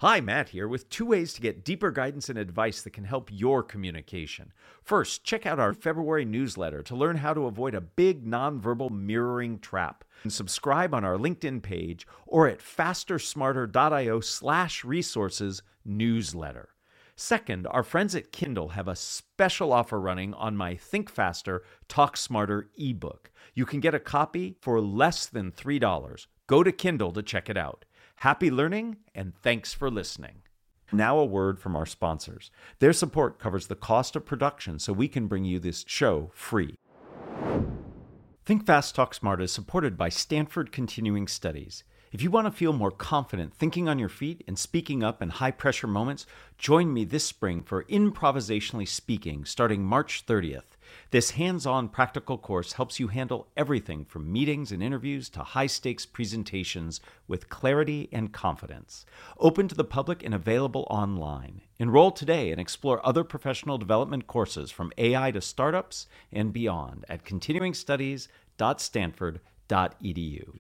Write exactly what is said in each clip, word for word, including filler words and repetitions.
Hi, Matt here with two ways to get deeper guidance and advice that can help your communication. First, check out our February newsletter to learn how to avoid a big nonverbal mirroring trap. And subscribe on our LinkedIn page or at fastersmarter.io slash resources newsletter. Second, our friends at Kindle have a special offer running on my Think Faster, Talk Smarter ebook. You can get a copy for less than three dollars. Go to Kindle to check it out. Happy learning, and thanks for listening. Now a word from our sponsors. Their support covers the cost of production so we can bring you this show free. Think Fast, Talk Smart is supported by Stanford Continuing Studies. If you want to feel more confident thinking on your feet and speaking up in high-pressure moments, join me this spring for Improvisationally Speaking starting March thirtieth. This hands-on practical course helps you handle everything from meetings and interviews to high-stakes presentations with clarity and confidence. Open to the public and available online. Enroll today and explore other professional development courses from A I to startups and beyond at continuing studies dot stanford dot e d u.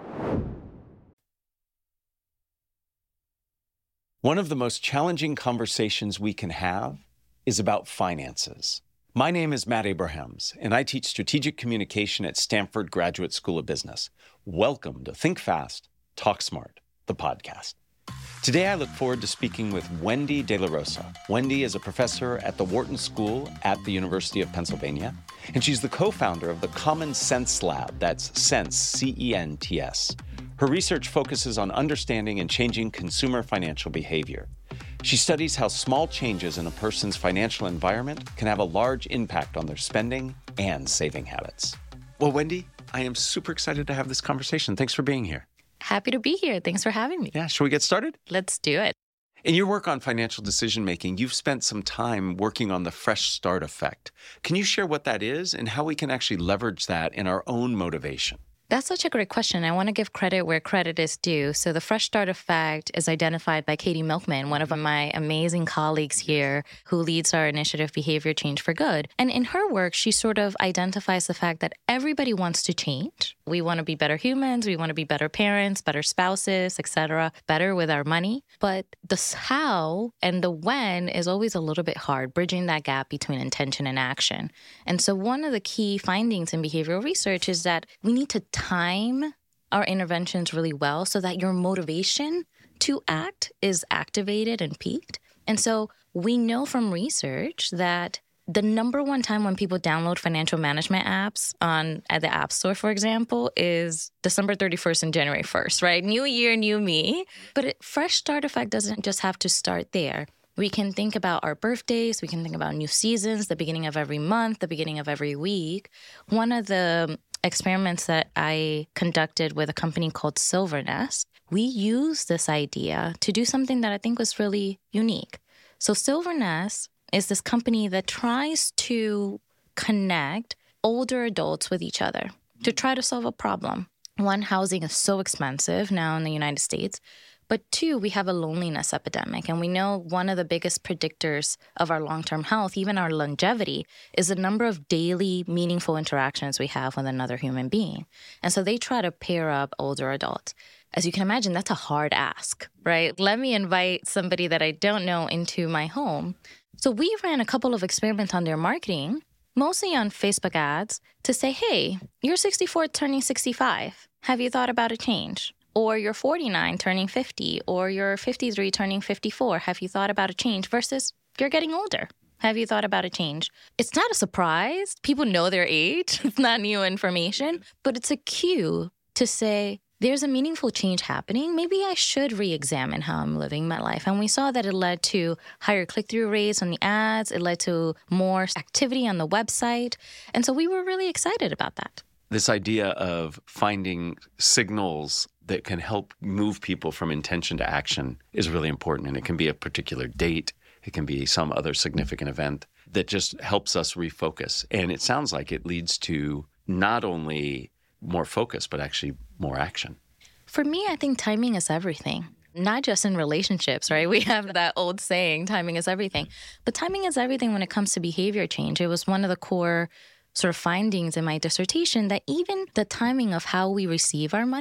One of the most challenging conversations we can have is about finances. My name is Matt Abrahams, and I teach strategic communication at Stanford Graduate School of Business. Welcome to Think Fast, Talk Smart, the podcast. Today, I look forward to speaking with Wendy De La Rosa. Wendy is a professor at the Wharton School at the University of Pennsylvania, and she's the co-founder of the Common Sense Lab, that's Sense, C E N T S. Her research focuses on understanding and changing consumer financial behavior. She studies how small changes in a person's financial environment can have a large impact on their spending and saving habits. Well, Wendy, I am super excited to have this conversation. Thanks for being here. Happy to be here. Thanks for having me. Yeah, shall we get started? Let's do it. In your work on financial decision-making, you've spent some time working on the fresh start effect. Can you share what that is and how we can actually leverage that in our own motivation? That's such a great question. I want to give credit where credit is due. So the Fresh Start Effect is identified by Katie Milkman, one of my amazing colleagues here who leads our initiative Behavior Change for Good. And in her work, she sort of identifies the fact that everybody wants to change. We want to be better humans. We want to be better parents, better spouses, et cetera, better with our money. But the how and the when is always a little bit hard, bridging that gap between intention and action. And so one of the key findings in behavioral research is that we need to time our interventions really well so that your motivation to act is activated and peaked. And so we know from research that the number one time when people download financial management apps on at the App Store, for example, is December thirty-first and January first, right? New year, new me. But it, Fresh Start Effect doesn't just have to start there. We can think about our birthdays. We can think about new seasons, the beginning of every month, the beginning of every week. One of the experiments that I conducted with a company called Silvernest, we used this idea to do something that I think was really unique. So Silvernest is this company that tries to connect older adults with each other to try to solve a problem. One, housing is so expensive now in the United States. But two, we have a loneliness epidemic. And we know one of the biggest predictors of our long-term health, even our longevity, is the number of daily meaningful interactions we have with another human being. And so they try to pair up older adults. As you can imagine, that's a hard ask, right? Let me invite somebody that I don't know into my home. So we ran a couple of experiments on their marketing, mostly on Facebook ads, to say, hey, you're sixty-four turning sixty-five. Have you thought about a change? Or you're forty-nine turning fifty, or you're fifty-three turning fifty-four. Have you thought about a change? Versus you're getting older. Have you thought about a change? It's not a surprise. People know their age. It's not new information, but it's a cue to say, there's a meaningful change happening. Maybe I should re-examine how I'm living my life. And we saw that it led to higher click-through rates on the ads. It led to more activity on the website. And so we were really excited about that. This idea of finding signals that can help move people from intention to action is really important. And it can be a particular date. It can be some other significant event that just helps us refocus. And it sounds like it leads to not only more focus, but actually more action. For me, I think timing is everything. Not just in relationships, right? We have that old saying, timing is everything. But timing is everything when it comes to behavior change. It was one of the core sort of findings in my dissertation that even the timing of how we receive our money.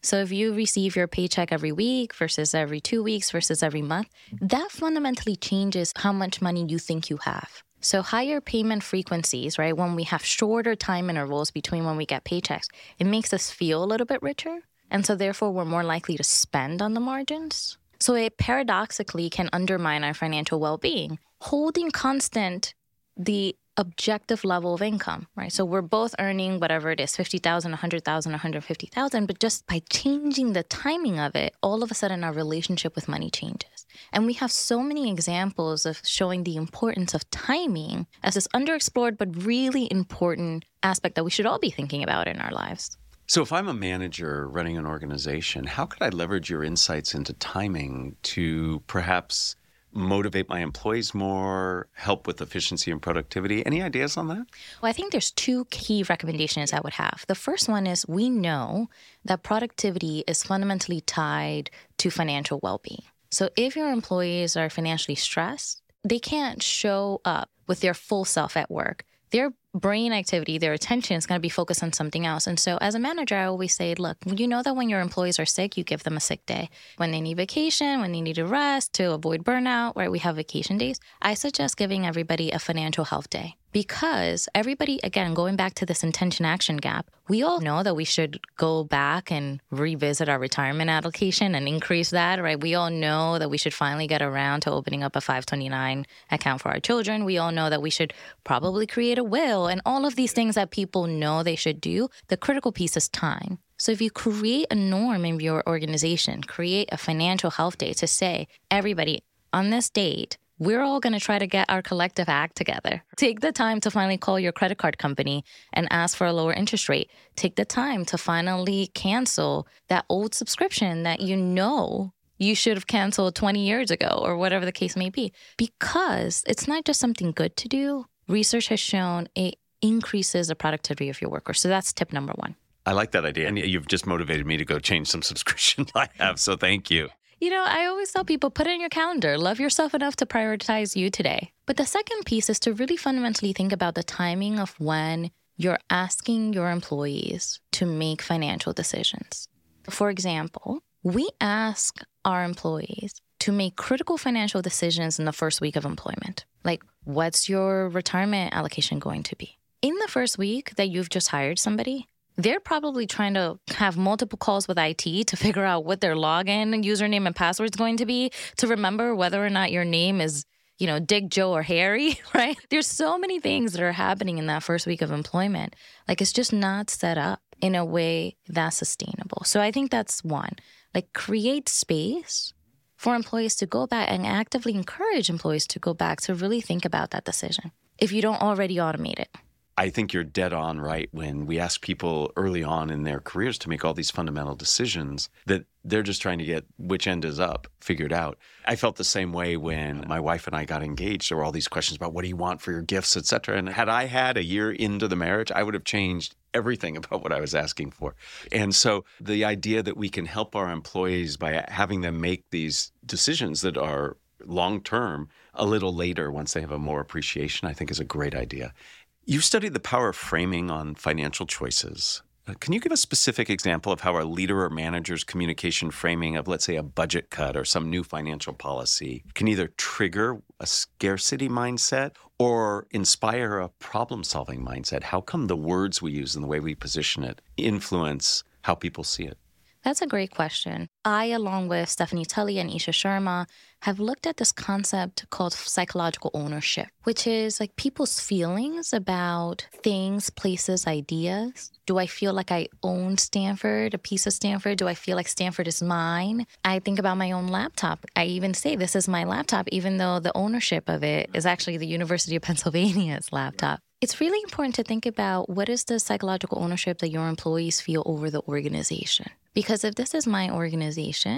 So if you receive your paycheck every week versus every two weeks versus every month, that fundamentally changes how much money you think you have. So higher payment frequencies, right, when we have shorter time intervals between when we get paychecks, it makes us feel a little bit richer. And so therefore, we're more likely to spend on the margins. So it paradoxically can undermine our financial well-being, holding constant the objective level of income, right? So we're both earning whatever it is, fifty thousand, one hundred thousand, one hundred fifty thousand, but just by changing the timing of it, all of a sudden our relationship with money changes. And we have so many examples of showing the importance of timing as this underexplored but really important aspect that we should all be thinking about in our lives. So if I'm a manager running an organization, how could I leverage your insights into timing to perhaps motivate my employees more, help with efficiency and productivity? Any ideas on that? Well, I think there's two key recommendations I would have. The first one is we know that productivity is fundamentally tied to financial well-being. So if your employees are financially stressed, they can't show up with their full self at work. Their brain activity, their attention is going to be focused on something else. And so as a manager, I always say, look, you know that when your employees are sick, you give them a sick day. When they need vacation, when they need to rest to avoid burnout, right, we have vacation days. I suggest giving everybody a financial health day. Because everybody, again, going back to this intention action gap, we all know that we should go back and revisit our retirement allocation and increase that, right? We all know that we should finally get around to opening up a five twenty-nine account for our children. We all know that we should probably create a will and all of these things that people know they should do. The critical piece is time. So if you create a norm in your organization, create a financial health day to say, everybody, on this date, we're all going to try to get our collective act together. Take the time to finally call your credit card company and ask for a lower interest rate. Take the time to finally cancel that old subscription that you know you should have canceled twenty years ago or whatever the case may be. Because it's not just something good to do. Research has shown it increases the productivity of your workers. So that's tip number one. I like that idea. And you've just motivated me to go change some subscriptions I have. So thank you. You know, I always tell people, put it in your calendar. Love yourself enough to prioritize you today. But the second piece is to really fundamentally think about the timing of when you're asking your employees to make financial decisions. For example, we ask our employees to make critical financial decisions in the first week of employment. Like, what's your retirement allocation going to be? In the first week that you've just hired somebody, they're probably trying to have multiple calls with I T to figure out what their login, username, and password is going to be, to remember whether or not your name is, you know, Dick, Joe, or Harry, right? There's so many things that are happening in that first week of employment. Like, it's just not set up in a way that's sustainable. So I think that's one. Like, create space for employees to go back and actively encourage employees to go back to really think about that decision if you don't already automate it. I think you're dead on right when we ask people early on in their careers to make all these fundamental decisions that they're just trying to get which end is up figured out. I felt the same way when my wife and I got engaged. There were all these questions about what do you want for your gifts, et cetera. And had I had a year into the marriage, I would have changed everything about what I was asking for. And so the idea that we can help our employees by having them make these decisions that are long-term a little later once they have a more appreciation, I think is a great idea. You've studied the power of framing on financial choices. Uh, can you give a specific example of how a leader or manager's communication framing of, let's say, a budget cut or some new financial policy can either trigger a scarcity mindset or inspire a problem-solving mindset? How come the words we use and the way we position it influence how people see it? That's a great question. I, along with Stephanie Tully and Isha Sharma, have looked at this concept called psychological ownership, which is like people's feelings about things, places, ideas. Do I feel like I own Stanford, a piece of Stanford? Do I feel like Stanford is mine? I think about my own laptop. I even say this is my laptop, even though the ownership of it is actually the University of Pennsylvania's laptop. It's really important to think about what is the psychological ownership that your employees feel over the organization. Because if this is my organization,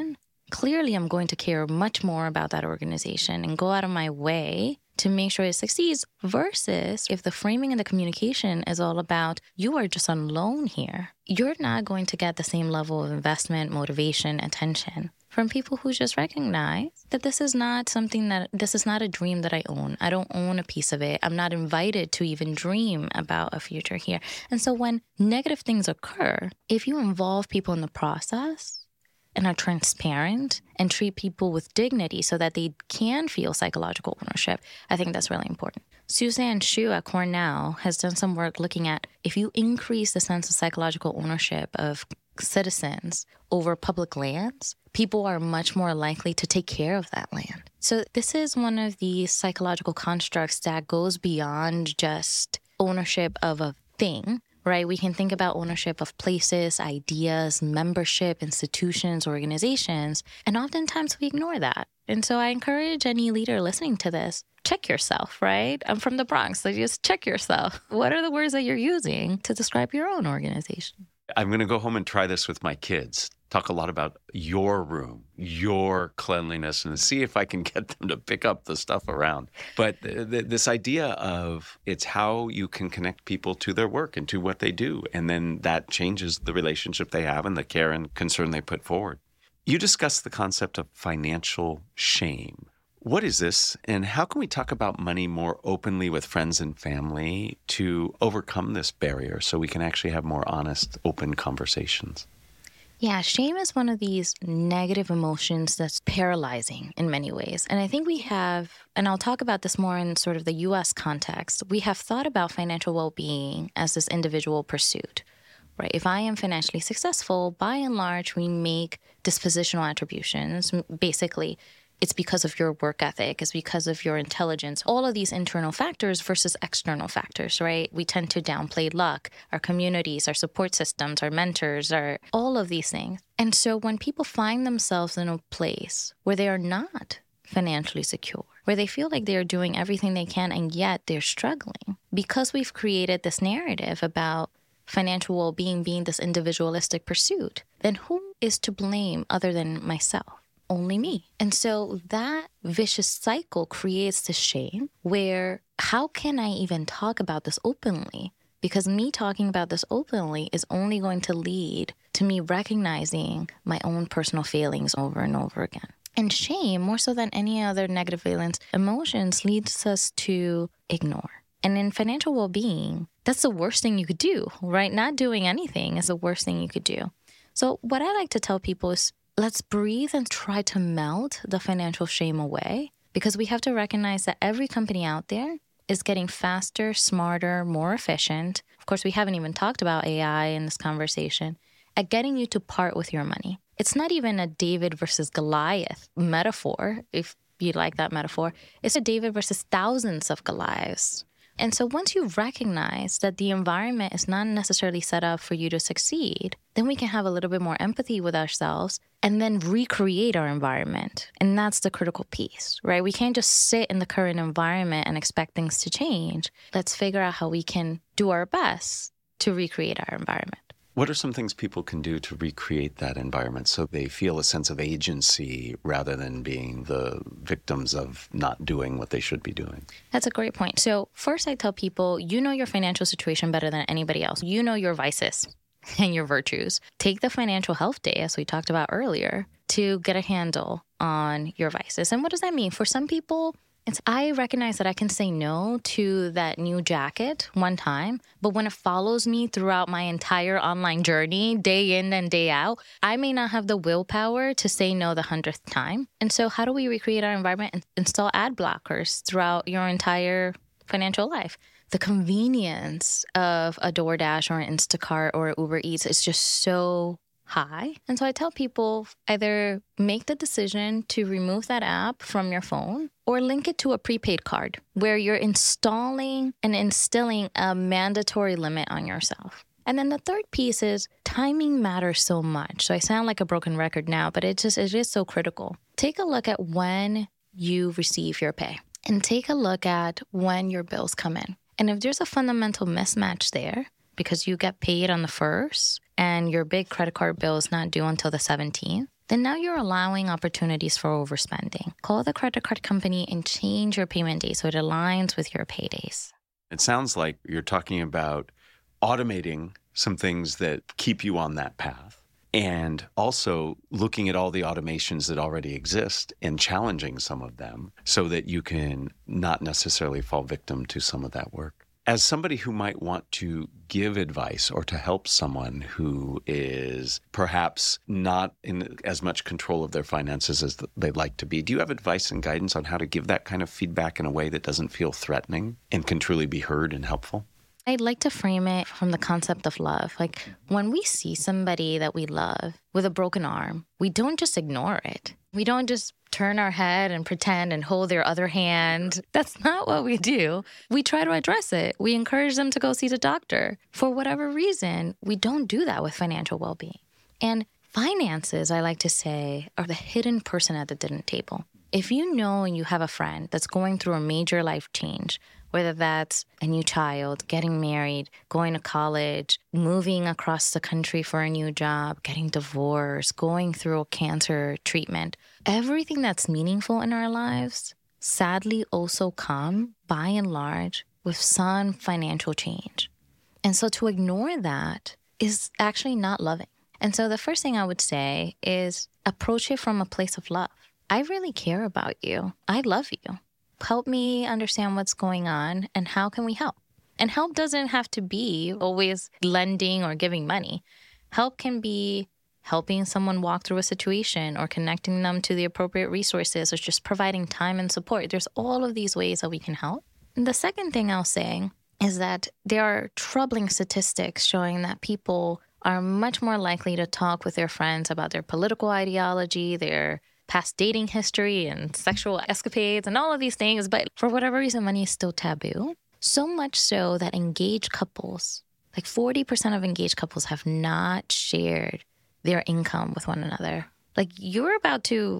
clearly I'm going to care much more about that organization and go out of my way to make sure it succeeds, versus if the framing and the communication is all about you are just on loan here, you're not going to get the same level of investment, motivation, attention from people who just recognize that this is not something that, this is not a dream that I own. I don't own a piece of it. I'm not invited to even dream about a future here. And so when negative things occur, if you involve people in the process and are transparent and treat people with dignity so that they can feel psychological ownership, I think that's really important. Suzanne Shu at Cornell has done some work looking at if you increase the sense of psychological ownership of citizens over public lands, people are much more likely to take care of that land. So this is one of the psychological constructs that goes beyond just ownership of a thing, right? We can think about ownership of places, ideas, membership, institutions, organizations, and oftentimes we ignore that. And so I encourage any leader listening to this, check yourself, right? I'm from the Bronx, so just check yourself. What are the words that you're using to describe your own organization? I'm going to go home and try this with my kids. Talk a lot about your room, your cleanliness, and see if I can get them to pick up the stuff around. But th- th- this idea of it's how you can connect people to their work and to what they do, and then that changes the relationship they have and the care and concern they put forward. You discussed the concept of financial shame. What is this, and how can we talk about money more openly with friends and family to overcome this barrier so we can actually have more honest, open conversations? Yeah, shame is one of these negative emotions that's paralyzing in many ways. And I think we have, and I'll talk about this more in sort of the U S context, we have thought about financial well-being as this individual pursuit, right? If I am financially successful, by and large, we make dispositional attributions. Basically, it's because of your work ethic, it's because of your intelligence, all of these internal factors versus external factors, right? We tend to downplay luck, our communities, our support systems, our mentors, our all of these things. And so when people find themselves in a place where they are not financially secure, where they feel like they're doing everything they can and yet they're struggling, because we've created this narrative about financial well-being being this individualistic pursuit, then who is to blame other than myself? Only me. And so that vicious cycle creates the shame where how can I even talk about this openly? Because me talking about this openly is only going to lead to me recognizing my own personal failings over and over again. And shame, more so than any other negative valence emotions, leads us to ignore. And in financial well-being, that's the worst thing you could do, right? Not doing anything is the worst thing you could do. So what I like to tell people is, let's breathe and try to melt the financial shame away, because we have to recognize that every company out there is getting faster, smarter, more efficient. Of course, we haven't even talked about A I in this conversation, at getting you to part with your money. It's not even a David versus Goliath metaphor, if you like that metaphor. It's a David versus thousands of Goliaths. And so once you recognize that the environment is not necessarily set up for you to succeed, then we can have a little bit more empathy with ourselves and then recreate our environment. And that's the critical piece, right? We can't just sit in the current environment and expect things to change. Let's figure out how we can do our best to recreate our environment. What are some things people can do to recreate that environment so they feel a sense of agency rather than being the victims of not doing what they should be doing? That's a great point. So first I tell people, you know your financial situation better than anybody else. You know your vices and your virtues. Take the financial health day, as we talked about earlier, to get a handle on your vices. And what does that mean? For some people, it's I recognize that I can say no to that new jacket one time, but when it follows me throughout my entire online journey, day in and day out, I may not have the willpower to say no the hundredth time. And so how do we recreate our environment and install ad blockers throughout your entire financial life? The convenience of a DoorDash or an Instacart or Uber Eats is just so high. And so I tell people either make the decision to remove that app from your phone or link it to a prepaid card where you're installing and instilling a mandatory limit on yourself. And then the third piece is timing matters so much. So I sound like a broken record now, but it just it is so critical. Take a look at when you receive your pay and take a look at when your bills come in. And if there's a fundamental mismatch there, because you get paid on the first and your big credit card bill is not due until the seventeenth, then now you're allowing opportunities for overspending. Call the credit card company and change your payment date so it aligns with your paydays. It sounds like you're talking about automating some things that keep you on that path, and also looking at all the automations that already exist and challenging some of them so that you can not necessarily fall victim to some of that work. As somebody who might want to give advice or to help someone who is perhaps not in as much control of their finances as they'd like to be, do you have advice and guidance on how to give that kind of feedback in a way that doesn't feel threatening and can truly be heard and helpful? I'd like to frame it from the concept of love. Like when we see somebody that we love with a broken arm, we don't just ignore it. We don't just turn our head and pretend and hold their other hand. That's not what we do. We try to address it. We encourage them to go see the doctor. For whatever reason, we don't do that with financial well-being. And finances, I like to say, are the hidden person at the dinner table. If you know and you have a friend that's going through a major life change, whether that's a new child, getting married, going to college, moving across the country for a new job, getting divorced, going through a cancer treatment, everything that's meaningful in our lives sadly also come, by and large, with some financial change. And so to ignore that is actually not loving. And so the first thing I would say is approach it from a place of love. I really care about you. I love you. Help me understand what's going on and how can we help? And help doesn't have to be always lending or giving money. Help can be helping someone walk through a situation or connecting them to the appropriate resources or just providing time and support. There's all of these ways that we can help. And the second thing I'll say is that there are troubling statistics showing that people are much more likely to talk with their friends about their political ideology, their past dating history and sexual escapades and all of these things. But for whatever reason, money is still taboo. So much so that engaged couples, like forty percent of engaged couples have not shared their income with one another. Like you're about to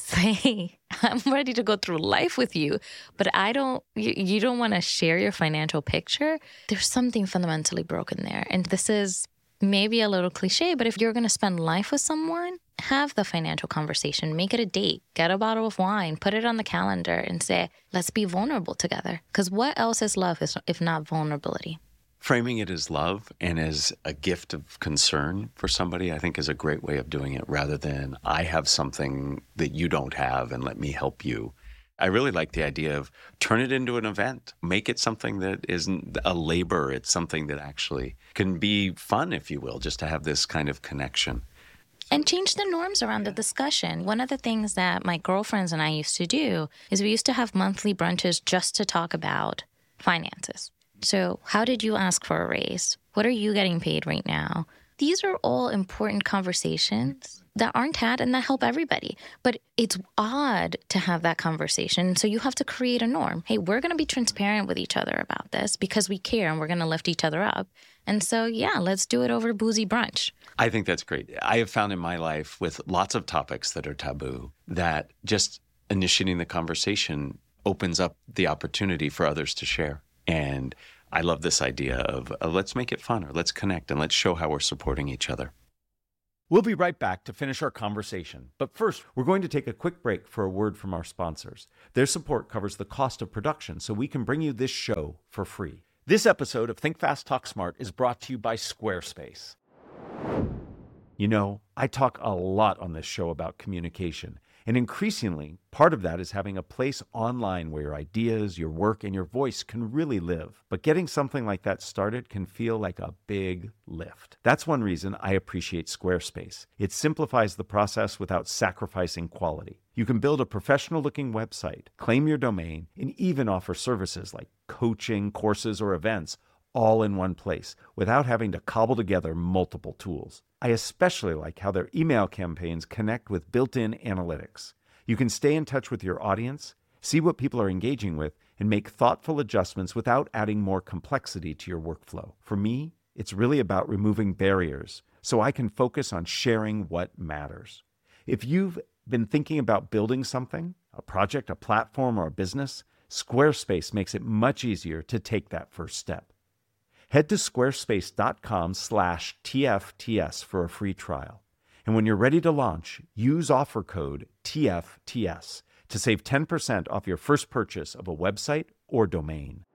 say, I'm ready to go through life with you, but I don't, you, you don't want to share your financial picture. There's something fundamentally broken there. And this is maybe a little cliche, but if you're going to spend life with someone, have the financial conversation, make it a date, get a bottle of wine, put it on the calendar and say, let's be vulnerable together. Because what else is love if not vulnerability? Framing it as love and as a gift of concern for somebody, I think is a great way of doing it rather than I have something that you don't have and let me help you. I really like the idea of turn it into an event. Make it something that isn't a labor. It's something that actually can be fun, if you will, just to have this kind of connection. And change the norms around the discussion. One of the things that my girlfriends and I used to do is we used to have monthly brunches just to talk about finances. So how did you ask for a raise? What are you getting paid right now? These are all important conversations that aren't had and that help everybody. But it's odd to have that conversation. So you have to create a norm. Hey, we're going to be transparent with each other about this because we care and we're going to lift each other up. And so, yeah, let's do it over boozy brunch. I think that's great. I have found in my life with lots of topics that are taboo that just initiating the conversation opens up the opportunity for others to share. And I love this idea of uh, let's make it fun or let's connect and let's show how we're supporting each other. We'll be right back to finish our conversation. But first, we're going to take a quick break for a word from our sponsors. Their support covers the cost of production, so we can bring you this show for free. This episode of Think Fast, Talk Smart is brought to you by Squarespace. You know, I talk a lot on this show about communication, and increasingly, part of that is having a place online where your ideas, your work, and your voice can really live. But getting something like that started can feel like a big lift. That's one reason I appreciate Squarespace. It simplifies the process without sacrificing quality. You can build a professional-looking website, claim your domain, and even offer services like coaching, courses, or events all in one place without having to cobble together multiple tools. I especially like how their email campaigns connect with built-in analytics. You can stay in touch with your audience, see what people are engaging with, and make thoughtful adjustments without adding more complexity to your workflow. For me, it's really about removing barriers so I can focus on sharing what matters. If you've been thinking about building something, a project, a platform, or a business, Squarespace makes it much easier to take that first step. Head to squarespace.com slash TFTS for a free trial. And when you're ready to launch, use offer code T F T S to save ten percent off your first purchase of a website or domain.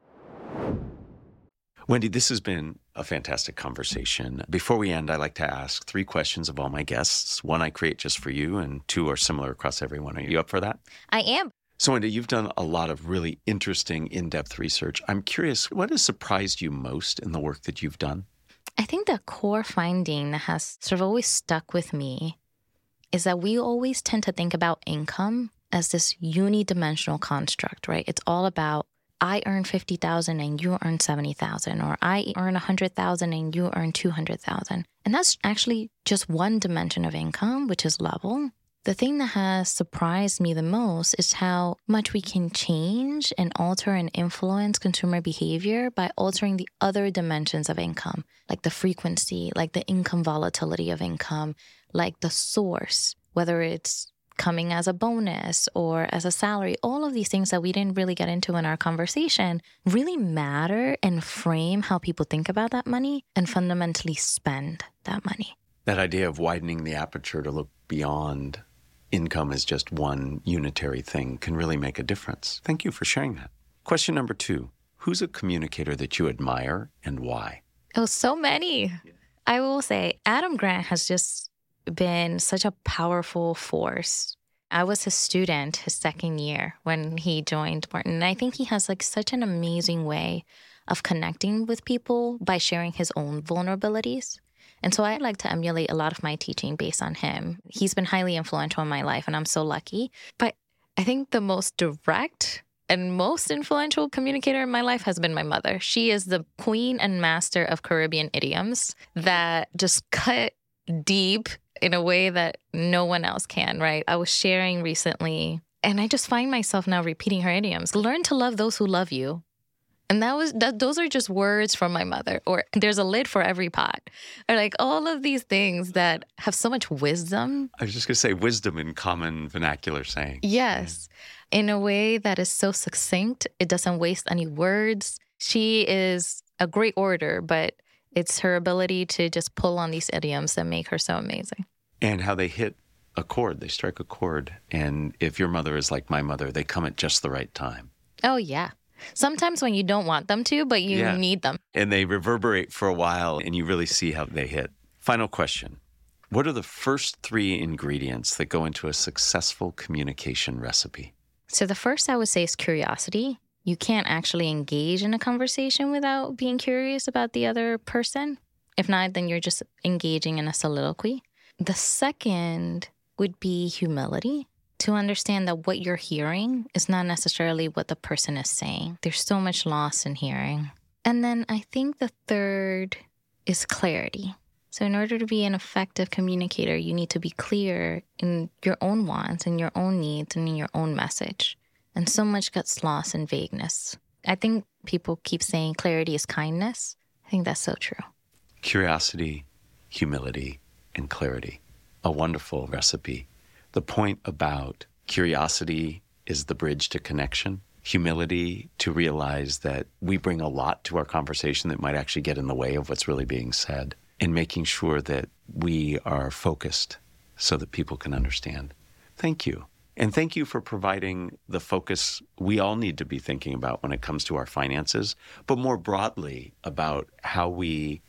Wendy, this has been a fantastic conversation. Before we end, I like to ask three questions of all my guests. One I create just for you, and two are similar across everyone. Are you up for that? I am. So, Wendy, you've done a lot of really interesting, in-depth research. I'm curious, what has surprised you most in the work that you've done? I think the core finding that has sort of always stuck with me is that we always tend to think about income as this unidimensional construct, right? It's all about I earn fifty thousand dollars and you earn seventy thousand dollars, or I earn one hundred thousand dollars and you earn two hundred thousand dollars. And that's actually just one dimension of income, which is level. The thing that has surprised me the most is how much we can change and alter and influence consumer behavior by altering the other dimensions of income, like the frequency, like the income volatility of income, like the source, whether it's coming as a bonus or as a salary. All of these things that we didn't really get into in our conversation really matter and frame how people think about that money and fundamentally spend that money. That idea of widening the aperture to look beyond income as just one unitary thing can really make a difference. Thank you for sharing that. Question number two, who's a communicator that you admire and why? Oh, so many. Yeah. I will say Adam Grant has just been such a powerful force. I was his student his second year when he joined Wharton. And I think he has like such an amazing way of connecting with people by sharing his own vulnerabilities. And so I like to emulate a lot of my teaching based on him. He's been highly influential in my life, and I'm so lucky. But I think the most direct and most influential communicator in my life has been my mother. She is the queen and master of Caribbean idioms that just cut deep in a way that no one else can, right? I was sharing recently, and I just find myself now repeating her idioms. Learn to love those who love you. And that was that. Those are just words from my mother. Or there's a lid for every pot. Or like all of these things that have so much wisdom. I was just going to say wisdom in common vernacular saying. Yes. In a way that is so succinct. It doesn't waste any words. She is a great orator, but it's her ability to just pull on these idioms that make her so amazing. And how they hit a chord. They strike a chord. And if your mother is like my mother, they come at just the right time. Oh, yeah. Sometimes when you don't want them to, but you yeah. need them. And they reverberate for a while, and you really see how they hit. Final question. What are the first three ingredients that go into a successful communication recipe? So the first I would say is curiosity. You can't actually engage in a conversation without being curious about the other person. If not, then you're just engaging in a soliloquy. The second would be humility. To understand that what you're hearing is not necessarily what the person is saying. There's so much loss in hearing. And then I think the third is clarity. So in order to be an effective communicator, you need to be clear in your own wants and your own needs and in your own message. And so much gets lost in vagueness. I think people keep saying clarity is kindness. I think that's so true. Curiosity, humility, and clarity. A wonderful recipe. The point about curiosity is the bridge to connection. Humility to realize that we bring a lot to our conversation that might actually get in the way of what's really being said. And making sure that we are focused so that people can understand. Thank you. And thank you for providing the focus we all need to be thinking about when it comes to our finances, but more broadly about how we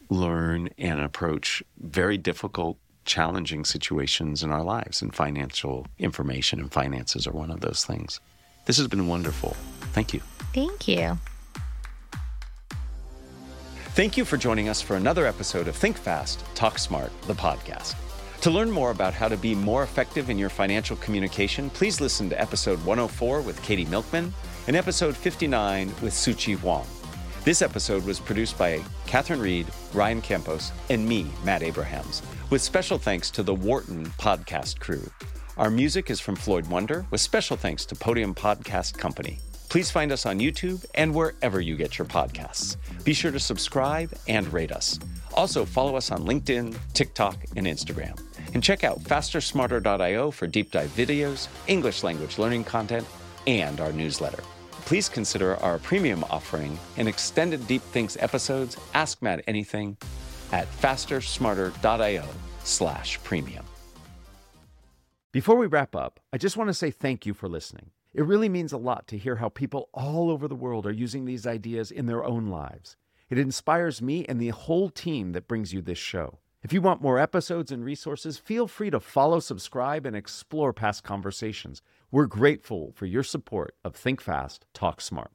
learn and approach very difficult challenging situations in our lives, and financial information and finances are one of those things. This has been wonderful. Thank you. Thank you. Thank you for joining us for another episode of Think Fast, Talk Smart, the podcast. To learn more about how to be more effective in your financial communication, please listen to episode one oh four with Katie Milkman and episode fifty-nine with Suchi Huang. This episode was produced by Catherine Reed, Ryan Campos, and me, Matt Abrahams, with special thanks to the Wharton podcast crew. Our music is from Floyd Wonder, with special thanks to Podium Podcast Company. Please find us on YouTube and wherever you get your podcasts. Be sure to subscribe and rate us. Also, follow us on LinkedIn, TikTok, and Instagram. And check out faster smarter dot io for deep dive videos, English language learning content, and our newsletter. Please consider our premium offering and extended Deep Thinks episodes, Ask Matt Anything, at faster smarter dot io slash premium. Before we wrap up, I just want to say thank you for listening. It really means a lot to hear how people all over the world are using these ideas in their own lives. It inspires me and the whole team that brings you this show. If you want more episodes and resources, feel free to follow, subscribe, and explore past conversations. We're grateful for your support of Think Fast, Talk Smart.